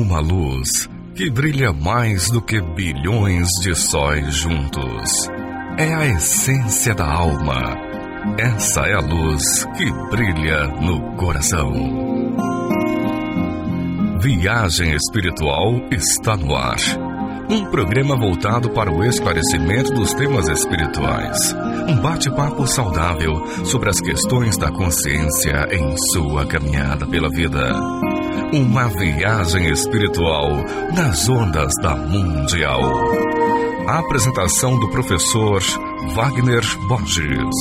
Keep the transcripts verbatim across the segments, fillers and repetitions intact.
uma luz que brilha mais do que bilhões de sóis juntos. É a essência da alma. Essa é a luz que brilha no coração. Viagem Espiritual está no ar. Um programa voltado para o esclarecimento dos temas espirituais. Um bate-papo saudável sobre as questões da consciência em sua caminhada pela vida. Uma viagem espiritual nas ondas da Mundial. A apresentação do professor Wagner Borges.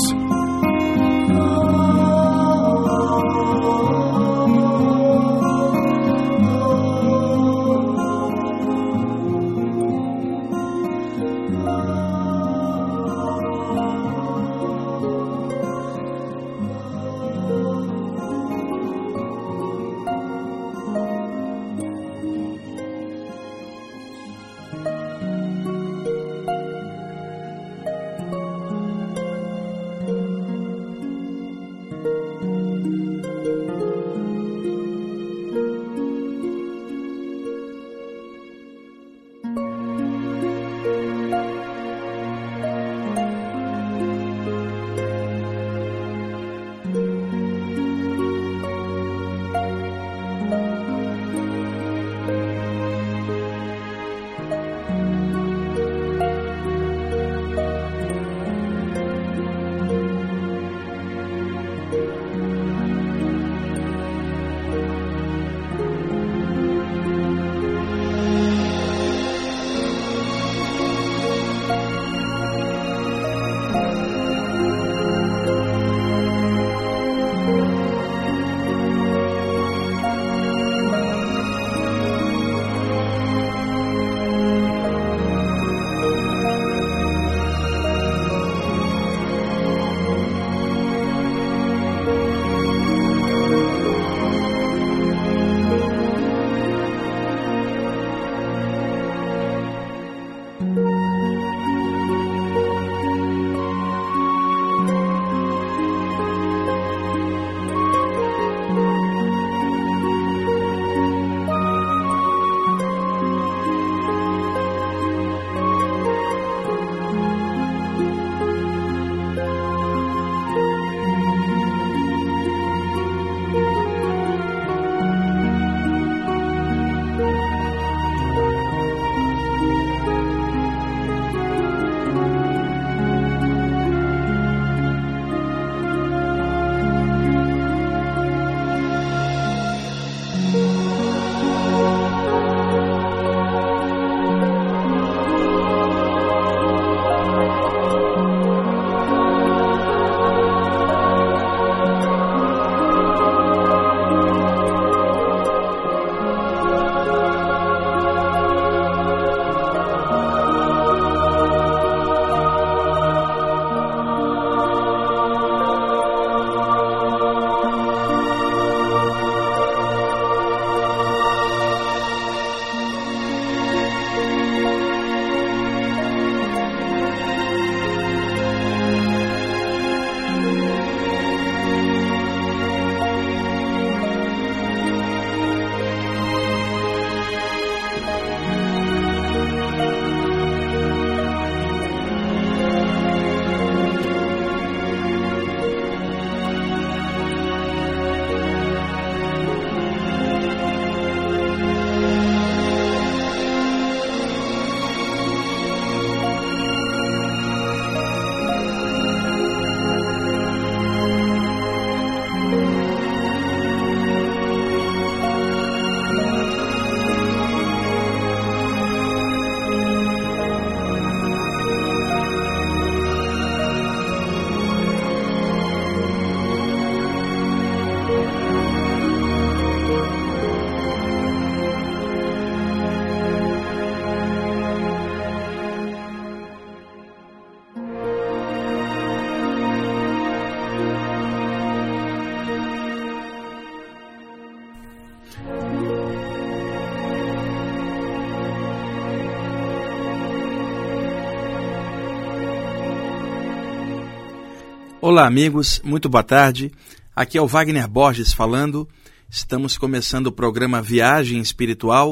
Olá amigos, muito boa tarde. Aqui é o Wagner Borges falando. Estamos começando o programa Viagem Espiritual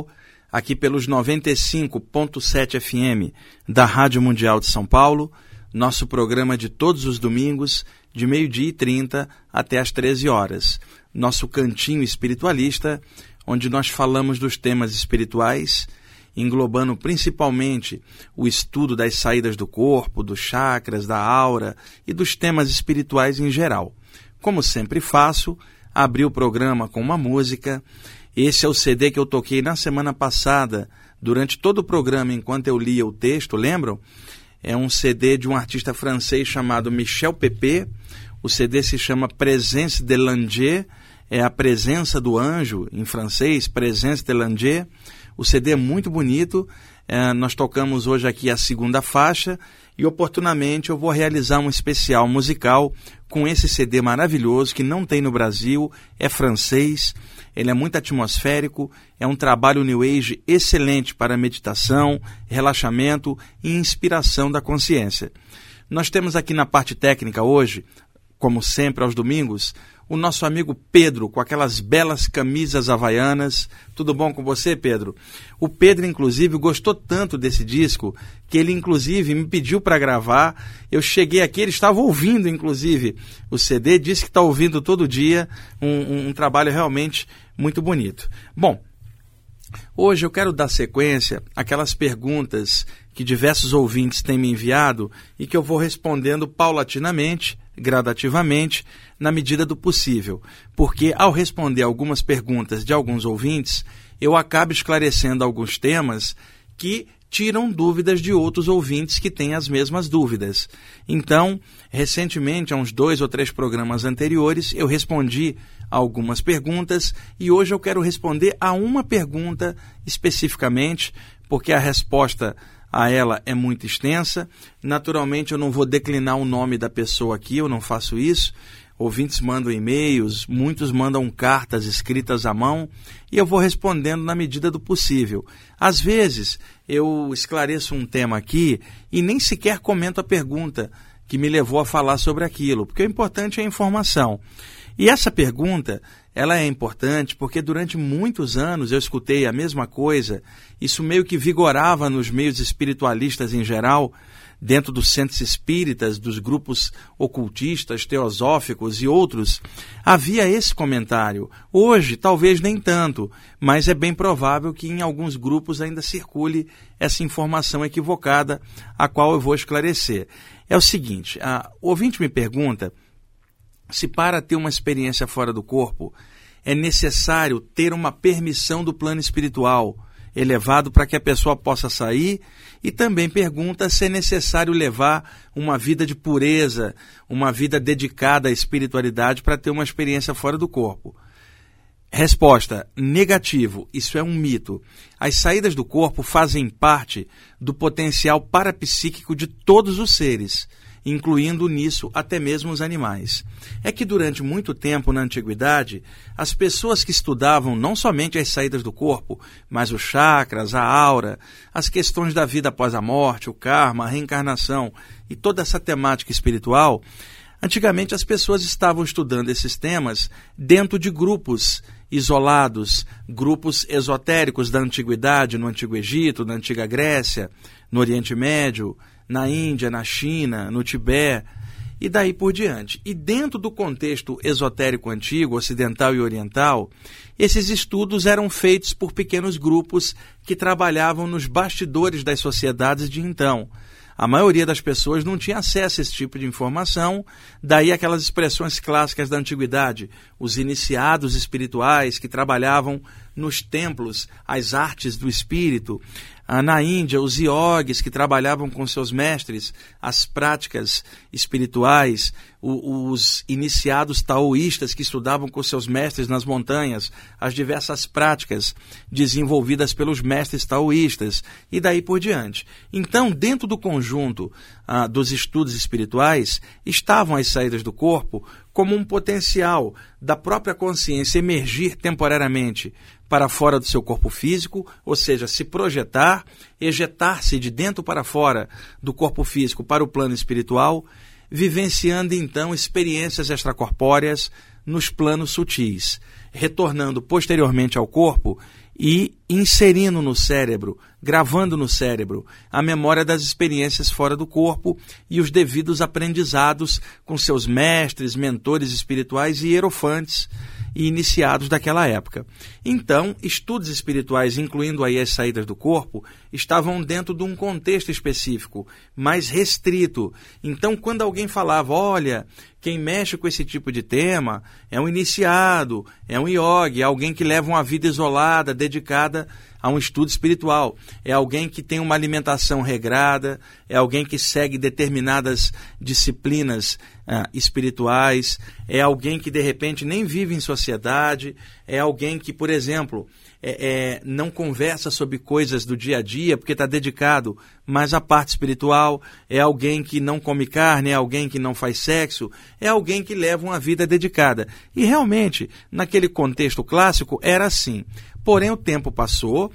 aqui pelos noventa e cinco ponto sete F M da Rádio Mundial de São Paulo, nosso programa de todos os domingos, de meio-dia e trinta até às treze horas. Nosso cantinho espiritualista, onde nós falamos dos temas espirituais, englobando principalmente o estudo das saídas do corpo, dos chakras, da aura e dos temas espirituais em geral. Como sempre faço, abri o programa com uma música. Esse é o C D que eu toquei na semana passada, durante todo o programa, enquanto eu lia o texto, lembram? É um C D de um artista francês chamado Michel Pépé. O C D se chama Présence de l'Ange, é a presença do anjo, em francês, Présence de l'Ange. O C D é muito bonito, é, nós tocamos hoje aqui a segunda faixa e oportunamente eu vou realizar um especial musical com esse C D maravilhoso que não tem no Brasil, é francês, ele é muito atmosférico, é um trabalho New Age excelente para meditação, relaxamento e inspiração da consciência. Nós temos aqui na parte técnica hoje, como sempre aos domingos, o nosso amigo Pedro, com aquelas belas camisas havaianas. Tudo bom com você, Pedro? O Pedro, inclusive, gostou tanto desse disco que ele, inclusive, me pediu para gravar. Eu cheguei aqui, ele estava ouvindo, inclusive, o C D, disse que está ouvindo todo dia, um, um, um trabalho realmente muito bonito. Bom, hoje eu quero dar sequência àquelas perguntas que diversos ouvintes têm me enviado e que eu vou respondendo paulatinamente, gradativamente, na medida do possível, porque ao responder algumas perguntas de alguns ouvintes, eu acabo esclarecendo alguns temas que tiram dúvidas de outros ouvintes que têm as mesmas dúvidas. Então, recentemente, há uns dois ou três programas anteriores, eu respondi a algumas perguntas e hoje eu quero responder a uma pergunta especificamente, porque a resposta a ela é muito extensa. Naturalmente, eu não vou declinar o nome da pessoa aqui, eu não faço isso. Ouvintes mandam e-mails, muitos mandam cartas escritas à mão e eu vou respondendo na medida do possível. Às vezes, eu esclareço um tema aqui e nem sequer comento a pergunta que me levou a falar sobre aquilo, porque o importante é a informação. E essa pergunta, ela é importante porque durante muitos anos eu escutei a mesma coisa, isso meio que vigorava nos meios espiritualistas em geral, dentro dos centros espíritas, dos grupos ocultistas, teosóficos e outros, havia esse comentário. Hoje, talvez nem tanto, mas é bem provável que em alguns grupos ainda circule essa informação equivocada, a qual eu vou esclarecer. É o seguinte, a, o ouvinte me pergunta se para ter uma experiência fora do corpo é necessário ter uma permissão do plano espiritual elevado para que a pessoa possa sair, e também pergunta se é necessário levar uma vida de pureza, uma vida dedicada à espiritualidade para ter uma experiência fora do corpo. Resposta: negativo, isso é um mito. As saídas do corpo fazem parte do potencial parapsíquico de todos os seres, incluindo nisso até mesmo os animais. É que durante muito tempo na antiguidade, as pessoas que estudavam não somente as saídas do corpo, mas os chakras, a aura, as questões da vida após a morte, o karma, a reencarnação e toda essa temática espiritual, antigamente as pessoas estavam estudando esses temas dentro de grupos isolados, grupos esotéricos da antiguidade, no Antigo Egito, na Antiga Grécia, no Oriente Médio, na Índia, na China, no Tibete, e daí por diante. E dentro do contexto esotérico antigo, ocidental e oriental, esses estudos eram feitos por pequenos grupos que trabalhavam nos bastidores das sociedades de então. A maioria das pessoas não tinha acesso a esse tipo de informação, daí aquelas expressões clássicas da antiguidade, os iniciados espirituais que trabalhavam nos templos, as artes do espírito. Na Índia, os iogues que trabalhavam com seus mestres as práticas espirituais, os iniciados taoístas que estudavam com seus mestres nas montanhas as diversas práticas desenvolvidas pelos mestres taoístas e daí por diante. Então, dentro do conjunto ah, dos estudos espirituais, estavam as saídas do corpo como um potencial da própria consciência emergir temporariamente para fora do seu corpo físico, ou seja, se projetar, ejetar-se de dentro para fora do corpo físico para o plano espiritual, vivenciando então experiências extracorpóreas nos planos sutis, retornando posteriormente ao corpo e inserindo no cérebro, gravando no cérebro a memória das experiências fora do corpo e os devidos aprendizados com seus mestres, mentores espirituais e hierofantes e iniciados daquela época. Então, estudos espirituais, incluindo aí as saídas do corpo, estavam dentro de um contexto específico, mais restrito. Então, quando alguém falava, olha, quem mexe com esse tipo de tema é um iniciado, é um yogi, é alguém que leva uma vida isolada, dedicada a um estudo espiritual, é alguém que tem uma alimentação regrada, é alguém que segue determinadas disciplinas ah, espirituais, é alguém que de repente nem vive em sociedade, é alguém que, por exemplo, é, é, não conversa sobre coisas do dia a dia porque está dedicado mais à parte espiritual, é alguém que não come carne, é alguém que não faz sexo, é alguém que leva uma vida dedicada. E realmente, naquele contexto clássico, era assim. Porém, o tempo passou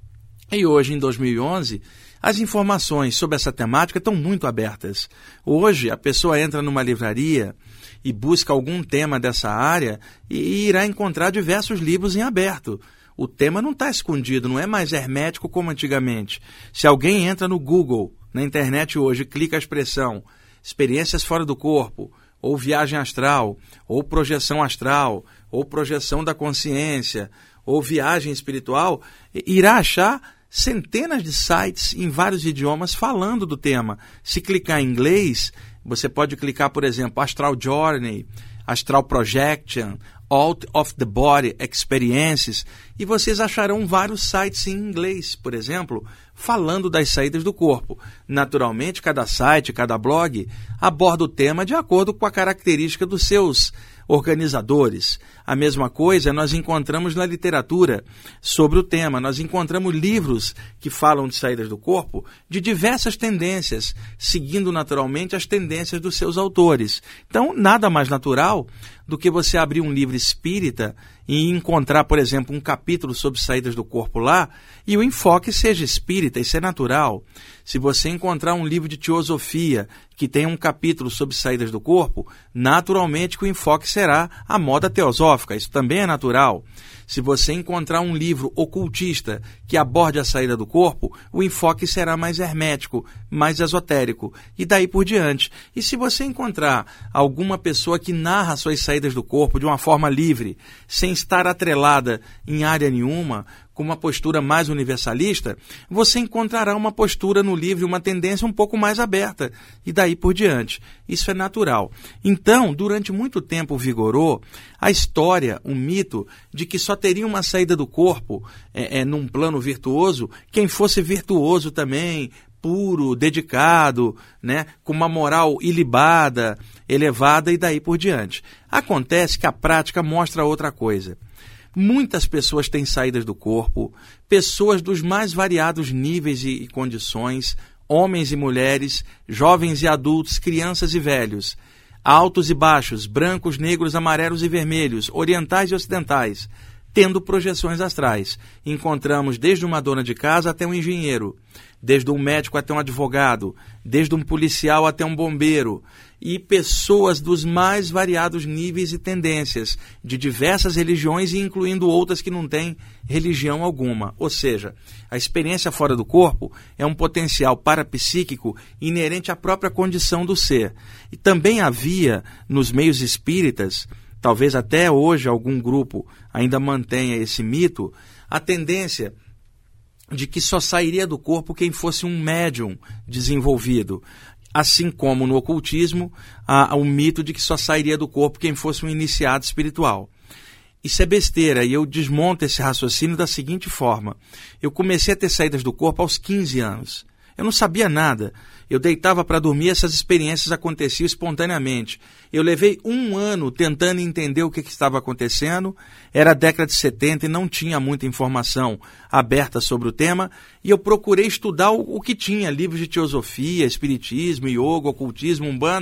e hoje, em dois mil e onze, as informações sobre essa temática estão muito abertas. Hoje, a pessoa entra numa livraria e busca algum tema dessa área e irá encontrar diversos livros em aberto. O tema não está escondido, não é mais hermético como antigamente. Se alguém entra no Google, na internet hoje, clica a expressão experiências fora do corpo, ou viagem astral, ou projeção astral, ou projeção da consciência, ou viagem espiritual, irá achar centenas de sites em vários idiomas falando do tema. Se clicar em inglês, você pode clicar, por exemplo, Astral Journey, Astral Projection, Out of the Body Experiences, e vocês acharão vários sites em inglês, por exemplo, falando das saídas do corpo. Naturalmente, cada site, cada blog aborda o tema de acordo com a característica dos seus organizadores. A mesma coisa nós encontramos na literatura sobre o tema. Nós encontramos livros que falam de saídas do corpo de diversas tendências, seguindo naturalmente as tendências dos seus autores. Então, nada mais natural do que você abrir um livro espírita e encontrar, por exemplo, um capítulo sobre saídas do corpo lá e o enfoque seja espírita, isso é natural. Se você encontrar um livro de teosofia que tem um capítulo sobre saídas do corpo, naturalmente que o enfoque será a moda teosófica, isso também é natural. Se você encontrar um livro ocultista que aborde a saída do corpo, o enfoque será mais hermético, mais esotérico, e daí por diante. E se você encontrar alguma pessoa que narra suas saídas do corpo de uma forma livre, sem estar atrelada em área nenhuma, com uma postura mais universalista, você encontrará uma postura no livro, uma tendência um pouco mais aberta, e daí por diante. Isso é natural. Então, durante muito tempo vigorou a história, um mito, de que só teria uma saída do corpo é, é, num plano virtuoso quem fosse virtuoso também, puro, dedicado, né, com uma moral ilibada, elevada e daí por diante. Acontece que a prática mostra outra coisa. Muitas pessoas têm saídas do corpo, pessoas dos mais variados níveis e condições, homens e mulheres, jovens e adultos, crianças e velhos, altos e baixos, brancos, negros, amarelos e vermelhos, orientais e ocidentais, tendo projeções astrais. Encontramos desde uma dona de casa até um engenheiro, desde um médico até um advogado, desde um policial até um bombeiro, e pessoas dos mais variados níveis e tendências, de diversas religiões e incluindo outras que não têm religião alguma. Ou seja, a experiência fora do corpo é um potencial parapsíquico inerente à própria condição do ser. E também havia, nos meios espíritas, talvez até hoje algum grupo ainda mantenha esse mito, a tendência de que só sairia do corpo quem fosse um médium desenvolvido. Assim como no ocultismo, há um mito de que só sairia do corpo quem fosse um iniciado espiritual. Isso é besteira, e eu desmonto esse raciocínio da seguinte forma. Eu comecei a ter saídas do corpo aos quinze anos. Eu não sabia nada. Eu deitava para dormir, essas experiências aconteciam espontaneamente. Eu levei um ano tentando entender o que, que estava acontecendo. Era a década de setenta e não tinha muita informação aberta sobre o tema. E eu procurei estudar o, o que tinha, livros de teosofia, espiritismo, yoga, ocultismo, umbanda.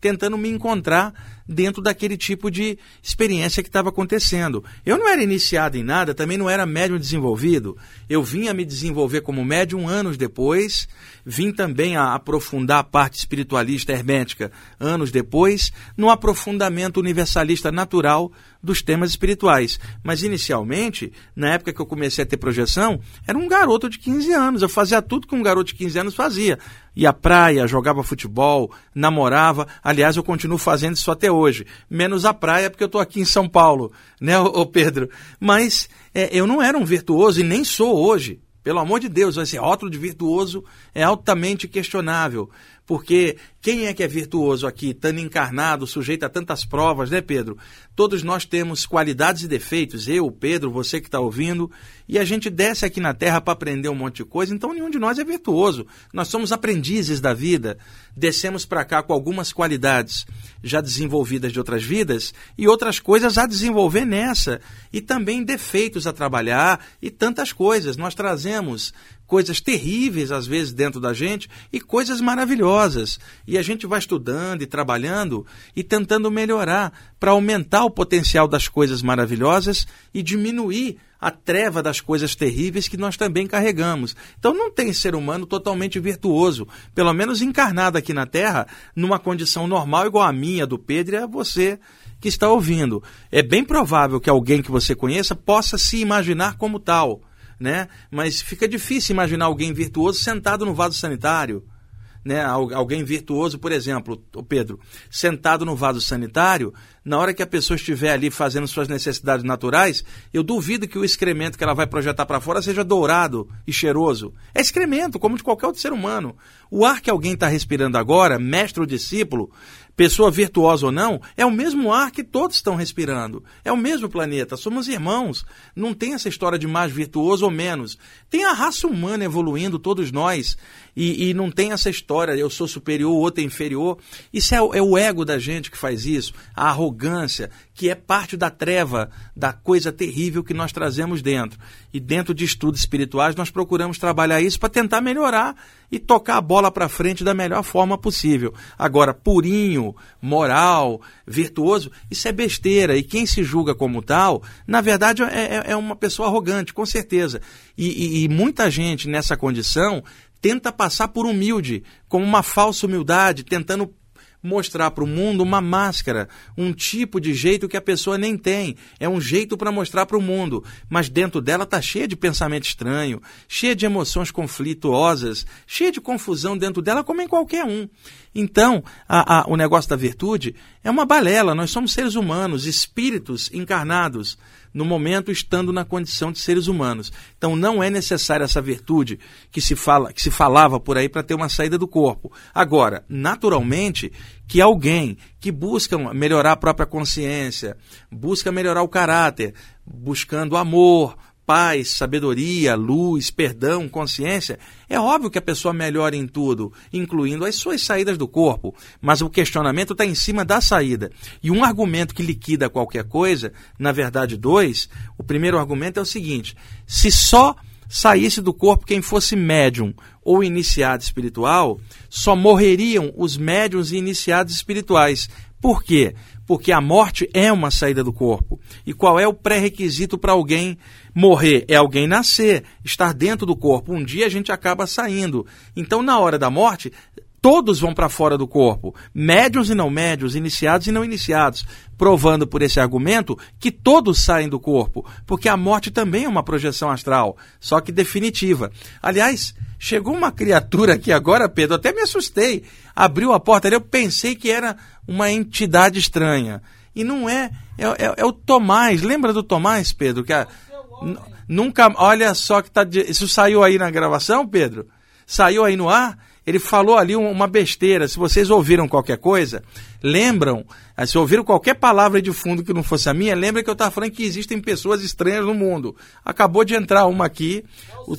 tentando me encontrar dentro daquele tipo de experiência que estava acontecendo. Eu não era iniciado em nada, também não era médium desenvolvido. Eu vim a me desenvolver como médium anos depois, vim também a aprofundar a parte espiritualista hermética anos depois, no aprofundamento universalista natural dos temas espirituais. Mas inicialmente, na época que eu comecei a ter projeção, era um garoto de quinze anos. Eu fazia tudo que um garoto de quinze anos fazia. Ia à praia, jogava futebol, namorava. Aliás, eu continuo fazendo isso até hoje. Menos a praia, porque eu estou aqui em São Paulo, né, ô, ô Pedro? Mas é, eu não era um virtuoso e nem sou hoje. Pelo amor de Deus, esse rótulo de virtuoso é altamente questionável. Porque quem é que é virtuoso aqui, estando encarnado, sujeito a tantas provas, né, Pedro? Todos nós temos qualidades e defeitos, eu, Pedro, você que está ouvindo, e a gente desce aqui na Terra para aprender um monte de coisa, então nenhum de nós é virtuoso. Nós somos aprendizes da vida, descemos para cá com algumas qualidades já desenvolvidas de outras vidas e outras coisas a desenvolver nessa, e também defeitos a trabalhar e tantas coisas. Nós trazemos coisas terríveis, às vezes, dentro da gente e coisas maravilhosas. E a gente vai estudando e trabalhando e tentando melhorar para aumentar o potencial das coisas maravilhosas e diminuir a treva das coisas terríveis que nós também carregamos. Então não tem ser humano totalmente virtuoso, pelo menos encarnado aqui na Terra, numa condição normal igual a minha, do Pedro e a você que está ouvindo. É bem provável que alguém que você conheça possa se imaginar como tal, né? Mas fica difícil imaginar alguém virtuoso sentado no vaso sanitário, né? Alguém virtuoso, por exemplo, o Pedro, sentado no vaso sanitário, na hora que a pessoa estiver ali fazendo suas necessidades naturais, eu duvido que o excremento que ela vai projetar para fora seja dourado e cheiroso. É excremento, como de qualquer outro ser humano. O ar que alguém está respirando agora, mestre ou discípulo, pessoa virtuosa ou não, é o mesmo ar que todos estão respirando. É o mesmo planeta, somos irmãos. Não tem essa história de mais virtuoso ou menos. Tem a raça humana evoluindo, todos nós, e, e não tem essa história, eu sou superior, o outro é inferior. Isso é, é o ego da gente que faz isso, a arrogância, que é parte da treva, da coisa terrível que nós trazemos dentro. E dentro de estudos espirituais nós procuramos trabalhar isso para tentar melhorar e tocar a bola para frente da melhor forma possível. Agora, purinho, moral, virtuoso, isso é besteira. E quem se julga como tal, na verdade é, é uma pessoa arrogante, com certeza. E, e, e muita gente nessa condição tenta passar por humilde, como uma falsa humildade, tentando mostrar para o mundo uma máscara, um tipo de jeito que a pessoa nem tem. É um jeito para mostrar para o mundo, mas dentro dela está cheia de pensamento estranho, cheia de emoções conflituosas, cheia de confusão dentro dela, como em qualquer um. Então, a, a, o negócio da virtude é uma balela. Nós somos seres humanos, espíritos encarnados, no momento estando na condição de seres humanos. Então não é necessária essa virtude que se, fala, que se falava por aí para ter uma saída do corpo. Agora, naturalmente, que alguém que busca melhorar a própria consciência, busca melhorar o caráter, buscando amor, paz, sabedoria, luz, perdão, consciência, é óbvio que a pessoa melhora em tudo, incluindo as suas saídas do corpo, mas o questionamento está em cima da saída. E um argumento que liquida qualquer coisa, na verdade dois, o primeiro argumento é o seguinte: se só saísse do corpo quem fosse médium ou iniciado espiritual, só morreriam os médiuns e iniciados espirituais. Por quê? Porque a morte é uma saída do corpo. E qual é o pré-requisito para alguém morrer? É alguém nascer, estar dentro do corpo. Um dia a gente acaba saindo. Então, na hora da morte, todos vão para fora do corpo. Médiuns e não médiuns, iniciados e não iniciados. Provando por esse argumento que todos saem do corpo. Porque a morte também é uma projeção astral, só que definitiva. Aliás, chegou uma criatura aqui agora, Pedro, até me assustei. Abriu a porta ali, eu pensei que era uma entidade estranha. E não é, é, é, é o Tomás. Lembra do Tomás, Pedro? Que a, n- nunca, olha só que tá, isso saiu aí na gravação, Pedro? Saiu aí no ar? Ele falou ali uma besteira. Se vocês ouviram qualquer coisa, lembram, se ouviram qualquer palavra de fundo que não fosse a minha, lembra que eu estava falando que existem pessoas estranhas no mundo. Acabou de entrar uma aqui. O,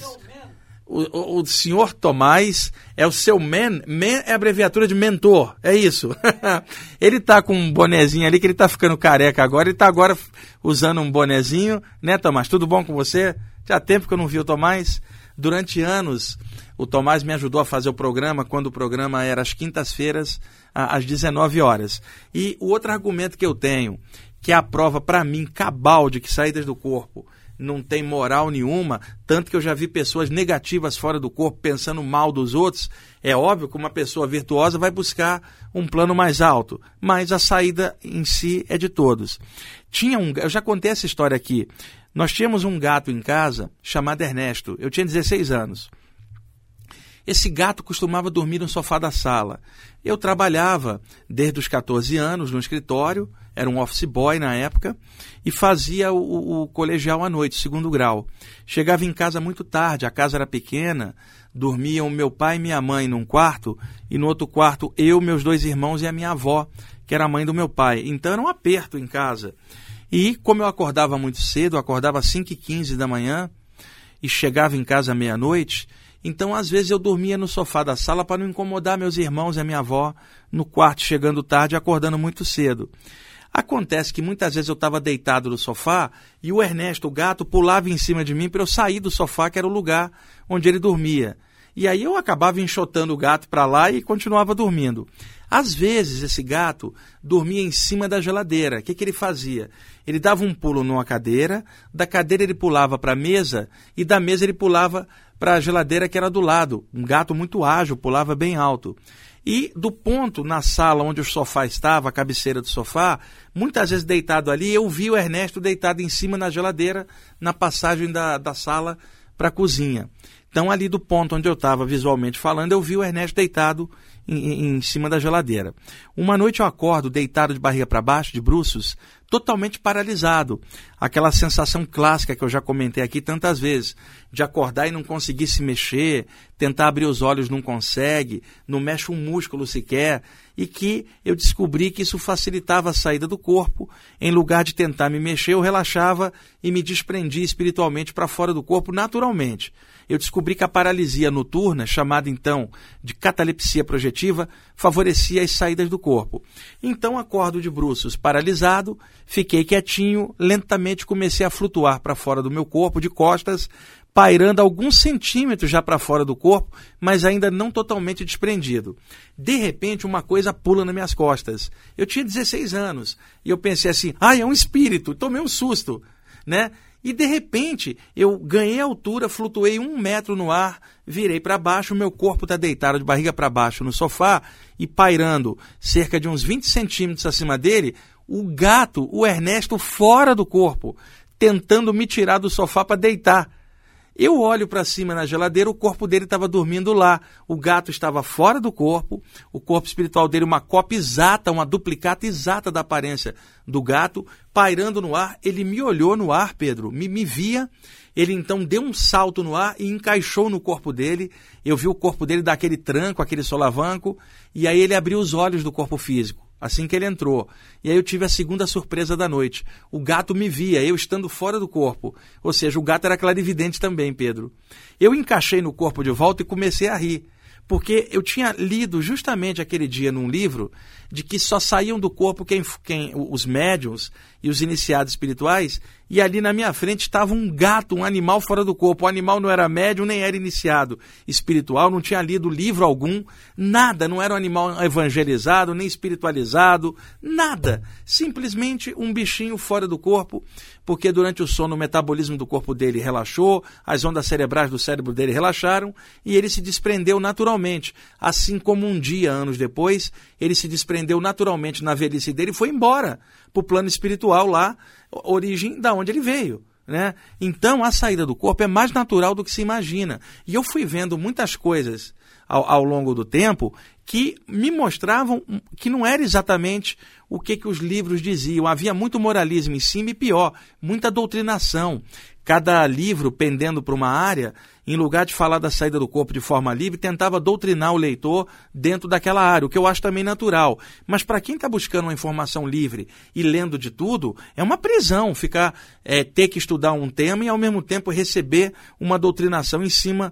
O, o, o senhor Tomás é o seu man, man é a abreviatura de mentor, é isso. Ele tá com um bonezinho ali, que ele tá ficando careca agora, ele tá agora usando um bonezinho, né, Tomás? Tudo bom com você? Já há tempo que eu não vi o Tomás. Durante anos, o Tomás me ajudou a fazer o programa, quando o programa era às quintas-feiras, às dezenove horas. E o outro argumento que eu tenho, que é a prova para mim cabal de que saídas do corpo não tem moral nenhuma, tanto que eu já vi pessoas negativas fora do corpo pensando mal dos outros. É óbvio que uma pessoa virtuosa vai buscar um plano mais alto, mas a saída em si é de todos. Tinha um, eu já contei essa história aqui. Nós tínhamos um gato em casa chamado Ernesto. Eu tinha dezesseis anos. Esse gato costumava dormir no sofá da sala. Eu trabalhava desde os catorze anos no escritório, era um office boy na época, e fazia o, o, o colegial à noite, segundo grau. Chegava em casa muito tarde, a casa era pequena, dormiam meu pai e minha mãe num quarto, e no outro quarto eu, meus dois irmãos e a minha avó, que era a mãe do meu pai. Então era um aperto em casa. E como eu acordava muito cedo, eu acordava às cinco e quinze da manhã, e chegava em casa à meia-noite, então, às vezes, eu dormia no sofá da sala para não incomodar meus irmãos e a minha avó no quarto, chegando tarde e acordando muito cedo. Acontece que muitas vezes eu estava deitado no sofá e o Ernesto, o gato, pulava em cima de mim para eu sair do sofá, que era o lugar onde ele dormia. E aí eu acabava enxotando o gato para lá e continuava dormindo. Às vezes, esse gato dormia em cima da geladeira. O que, que ele fazia? Ele dava um pulo numa cadeira, da cadeira ele pulava para a mesa e da mesa ele pulava para a geladeira que era do lado. Um gato muito ágil, pulava bem alto. E do ponto na sala onde o sofá estava, a cabeceira do sofá, muitas vezes deitado ali, eu vi o Ernesto deitado em cima na geladeira, na passagem da, da sala para a cozinha. Então, ali do ponto onde eu estava visualmente falando, eu vi o Ernesto deitado em, em cima da geladeira. Uma noite eu acordo deitado de barriga para baixo, de bruços, totalmente paralisado. Aquela sensação clássica que eu já comentei aqui tantas vezes, de acordar e não conseguir se mexer, tentar abrir os olhos não consegue, não mexe um músculo sequer, e que eu descobri que isso facilitava a saída do corpo. Em lugar de tentar me mexer, eu relaxava e me desprendia espiritualmente para fora do corpo naturalmente. Eu descobri que a paralisia noturna, chamada então de catalepsia projetiva, favorecia as saídas do corpo. Então acordo de bruços paralisado, fiquei quietinho, lentamente comecei a flutuar para fora do meu corpo, de costas, pairando alguns centímetros já para fora do corpo, mas ainda não totalmente desprendido. De repente, uma coisa pula nas minhas costas. Eu tinha dezesseis anos e eu pensei assim, ah, é um espírito, tomei um susto, né? E de repente, eu ganhei altura, flutuei um metro no ar, virei para baixo, meu corpo está deitado de barriga para baixo no sofá e pairando cerca de uns vinte centímetros acima dele, o gato, o Ernesto, fora do corpo, tentando me tirar do sofá para deitar. Eu olho para cima na geladeira, o corpo dele estava dormindo lá. O gato estava fora do corpo, o corpo espiritual dele, uma cópia exata, uma duplicata exata da aparência do gato, pairando no ar. Ele me olhou no ar, Pedro, me, me via. Ele então deu um salto no ar e encaixou no corpo dele. Eu vi o corpo dele dar aquele tranco, aquele solavanco, e aí ele abriu os olhos do corpo físico. Assim que ele entrou. E aí eu tive a segunda surpresa da noite. O gato me via, eu estando fora do corpo. Ou seja, o gato era clarividente também, Pedro. Eu encaixei no corpo de volta e comecei a rir. Porque eu tinha lido justamente aquele dia num livro de que só saíam do corpo quem, quem, os médiuns e os iniciados espirituais, e ali na minha frente estava um gato, um animal fora do corpo. O animal não era médium, nem era iniciado espiritual, não tinha lido livro algum, nada, não era um animal evangelizado, nem espiritualizado, nada. Simplesmente um bichinho fora do corpo, porque durante o sono o metabolismo do corpo dele relaxou, as ondas cerebrais do cérebro dele relaxaram, e ele se desprendeu naturalmente. Assim como um dia, anos depois, ele se desprendeu naturalmente na velhice dele e foi embora para o plano espiritual lá, origem da onde ele veio, né? Então a saída do corpo é mais natural do que se imagina. E eu fui vendo muitas coisas ao, ao longo do tempo que me mostravam que não era exatamente o que, que os livros diziam. Havia muito moralismo em cima e pior, muita doutrinação. Cada livro, pendendo para uma área, em lugar de falar da saída do corpo de forma livre, tentava doutrinar o leitor dentro daquela área, o que eu acho também natural. Mas para quem está buscando uma informação livre e lendo de tudo, é uma prisão ficar, é, ter que estudar um tema e ao mesmo tempo receber uma doutrinação em cima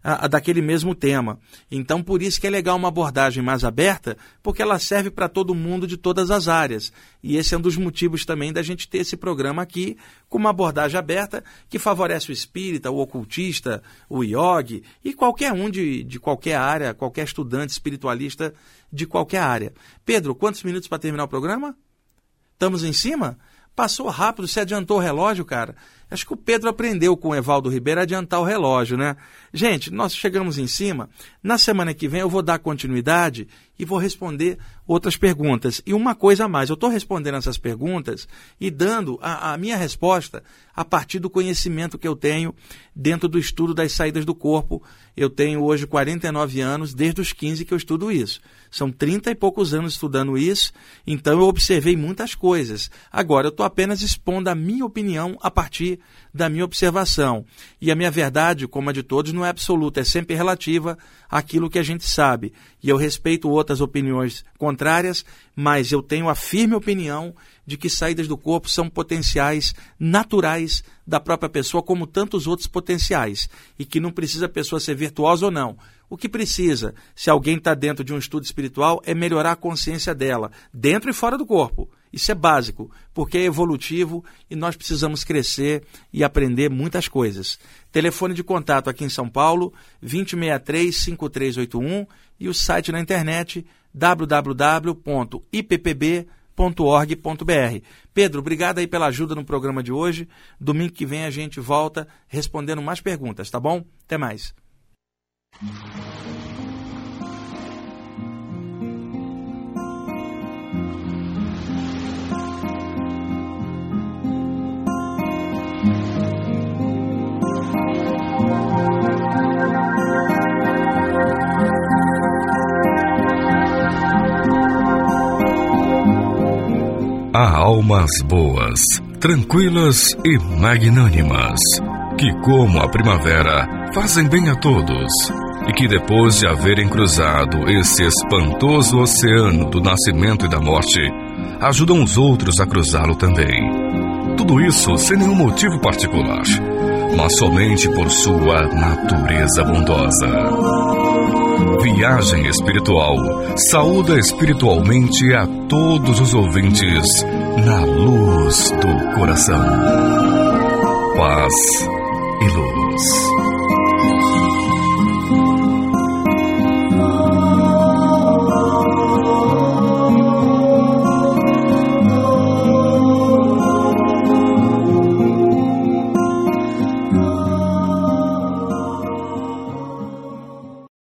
a, a daquele mesmo tema. Então, por isso que é legal uma abordagem mais aberta, porque ela serve para todo mundo de todas as áreas. E esse é um dos motivos também da gente ter esse programa aqui, com uma abordagem aberta que favorece o espírita, o ocultista, o iogue e qualquer um de, de qualquer área, qualquer estudante espiritualista de qualquer área. Pedro, quantos minutos para terminar o programa? Estamos em cima? Passou rápido, você adiantou o relógio, cara. Acho que o Pedro aprendeu com o Evaldo Ribeiro a adiantar o relógio, né? Gente, nós chegamos em cima. Na semana que vem eu vou dar continuidade e vou responder outras perguntas. E uma coisa a mais, eu estou respondendo essas perguntas e dando a, a minha resposta a partir do conhecimento que eu tenho dentro do estudo das saídas do corpo. Eu tenho hoje quarenta e nove anos, desde os quinze que eu estudo isso. São trinta e poucos anos estudando isso, então eu observei muitas coisas. Agora, eu estou apenas expondo a minha opinião a partir da minha observação. E a minha verdade, como a de todos, não é absoluta, é sempre relativa àquilo que a gente sabe. E eu respeito outras opiniões contrárias, mas eu tenho a firme opinião de que saídas do corpo são potenciais naturais da própria pessoa, como tantos outros potenciais, e que não precisa a pessoa ser virtuosa ou não. O que precisa, se alguém está dentro de um estudo espiritual, é melhorar a consciência dela, dentro e fora do corpo. Isso é básico, porque é evolutivo e nós precisamos crescer e aprender muitas coisas. Telefone de contato aqui em São Paulo, vinte e seis três, cinco três oito um, e o site na internet w w w ponto i p p b ponto org ponto b r. Pedro, obrigado aí pela ajuda no programa de hoje. Domingo que vem a gente volta respondendo mais perguntas, tá bom? Até mais. Há almas boas, tranquilas e magnânimas, que como a primavera fazem bem a todos, e que depois de haverem cruzado esse espantoso oceano do nascimento e da morte, ajudam os outros a cruzá-lo também. Tudo isso sem nenhum motivo particular, mas somente por sua natureza bondosa. Viagem Espiritual saúda espiritualmente a todos os ouvintes na luz do coração. Paz e luz.